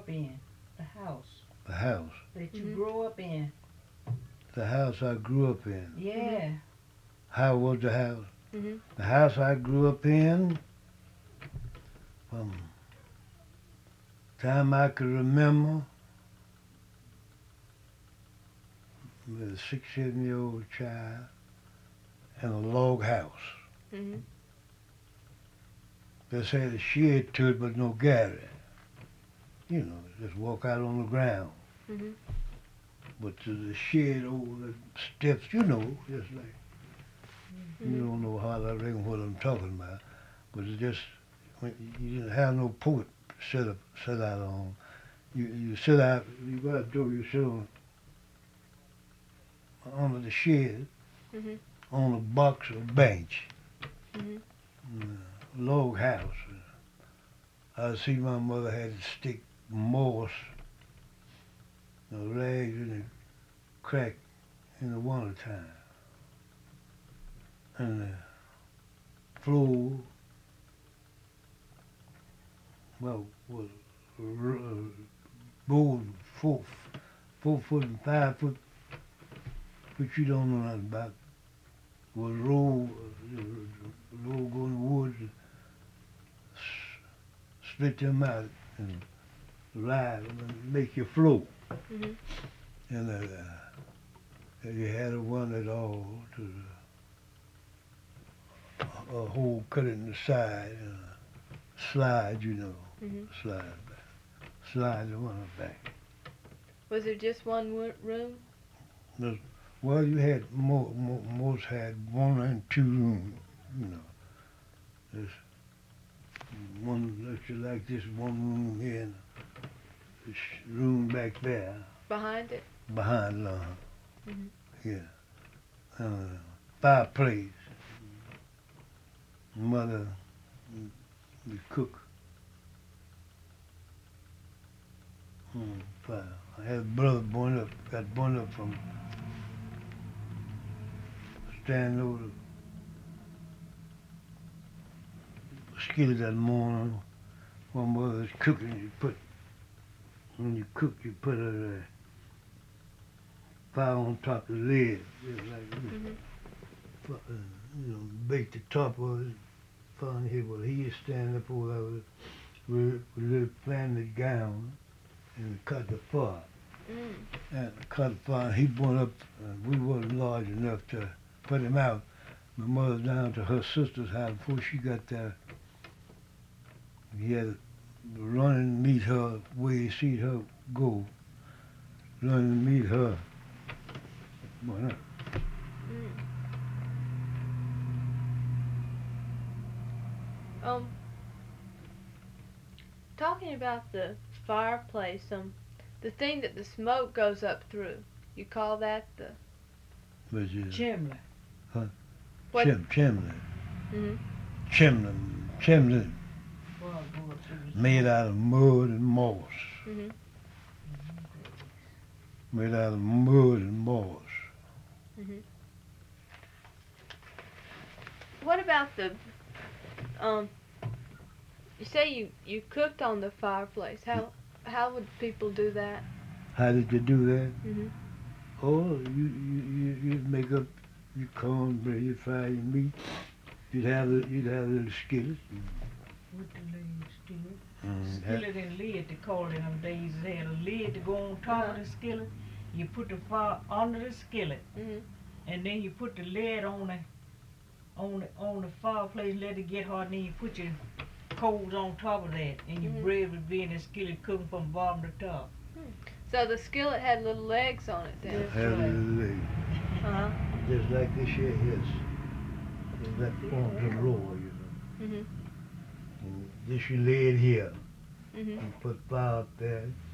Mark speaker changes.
Speaker 1: in? The house
Speaker 2: The house.
Speaker 1: that you grew up in.
Speaker 2: The house I grew up in.
Speaker 1: Yeah.
Speaker 2: How was the house?
Speaker 3: Mhm.
Speaker 2: The house I grew up in, from time I could remember, with a 6, 7-year-old child, in a log house.
Speaker 3: Mhm.
Speaker 2: Just had a shed to it, but no garage. You know, just walk out on the ground.
Speaker 3: Mhm.
Speaker 2: But to the shed over the steps, you know, just like, you
Speaker 3: Mhm.
Speaker 2: don't know how I reckon what I'm talking about. But it's just, when you didn't have no porch sit out on. You sit out, you go out door, you sit on, under the shed,
Speaker 3: Mhm.
Speaker 2: on a box or bench,
Speaker 3: Mhm.
Speaker 2: log house. I see my mother had to stick moss, rags in the crack in the wintertime. And the floor, well, was board 4 foot and 5 foot, which you don't know nothing about. Was rolled go in the woods, split them out and ride them and make your floor.
Speaker 3: Mhm.
Speaker 2: And you had a one at all to a hole cut in the side and a slide, you know,
Speaker 3: Mhm.
Speaker 2: slide back, slide the one back.
Speaker 3: Was there just one room?
Speaker 2: Well, you had most had 1 and 2 rooms, you know. There's one lecture like this, one room here and this room back there
Speaker 3: Behind it?
Speaker 2: behind
Speaker 3: Mhm.
Speaker 2: yeah. Fireplace. Mother would cook. Fire. I had a brother got born up from standing over the skillet that morning. When mother was cooking, when you cook, you put a fire on top of the lid. Just like,
Speaker 3: Mhm.
Speaker 2: bake the top of it. Fun here, well, he is standing up over there with a little family gown and cut the fire.
Speaker 3: Mm.
Speaker 2: And cut the fire. He went up, we wasn't large enough to put him out. My mother down to her sister's house before she got there. He had to run and meet her where he see her go. Run and meet her. Why not?
Speaker 3: Mm. Talking about the fireplace, the thing that the smoke goes up through, you call that the
Speaker 2: Which is
Speaker 1: Chimney.
Speaker 3: what?
Speaker 2: chimney.
Speaker 3: Mhm.
Speaker 2: Chimney
Speaker 1: Well, go through the
Speaker 2: made
Speaker 1: smoke.
Speaker 2: out of mud and moss.
Speaker 3: Mhm.
Speaker 2: Made out of mud and moss.
Speaker 3: Mhm. What about the you say you cooked on the fireplace. How would people do that?
Speaker 2: How did you do that?
Speaker 3: Mhm.
Speaker 2: Oh, you'd make up your cornbread, you'd fry your meat. You'd have a little skillet.
Speaker 1: With the lid skillet.
Speaker 2: Mm,
Speaker 1: Skillet and lid, they called it in them days. They had a lid to go on top of the skillet. You put the fire under the skillet,
Speaker 3: Mhm.
Speaker 1: and then you put the lid on the fireplace, let it get hot, and then you put your coals on top of that, and your
Speaker 3: Mhm.
Speaker 1: bread would be in the skillet cooking from bottom to top.
Speaker 3: So the skillet had little legs on it then.
Speaker 1: That's
Speaker 2: have a
Speaker 1: right.
Speaker 2: little leg.
Speaker 3: Uh-huh.
Speaker 2: Just like this here, yes. Just like on the roll, you know.
Speaker 3: Mhm.
Speaker 2: And this you lay it here.
Speaker 3: Mhm.
Speaker 2: You put fire up there.